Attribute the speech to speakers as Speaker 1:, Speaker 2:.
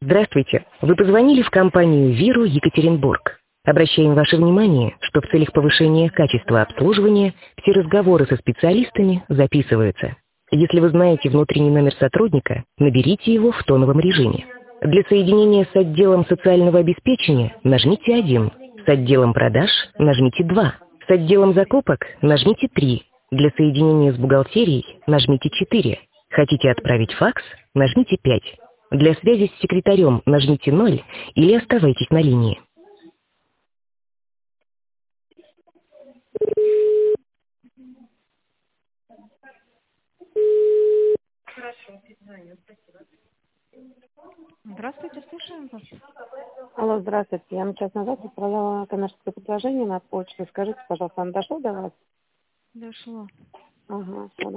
Speaker 1: Здравствуйте. Вы позвонили в компанию «Виру Екатеринбург». Обращаем ваше внимание, что в целях повышения качества обслуживания все разговоры со специалистами записываются. Если вы знаете внутренний номер сотрудника, наберите его в тоновом режиме. Для соединения с отделом социального обеспечения нажмите 1, с отделом продаж нажмите 2, с отделом закупок нажмите 3, для соединения с бухгалтерией нажмите 4. Хотите отправить факс? Нажмите 5. Для связи с секретарем нажмите 0 или оставайтесь на линии.
Speaker 2: Здравствуйте, слушаем вас.
Speaker 3: Алло, здравствуйте. Я час назад отправляла коммерческое предложение на почту. Скажите, пожалуйста, оно дошло до вас?
Speaker 2: Дошло.
Speaker 3: Ага, всё,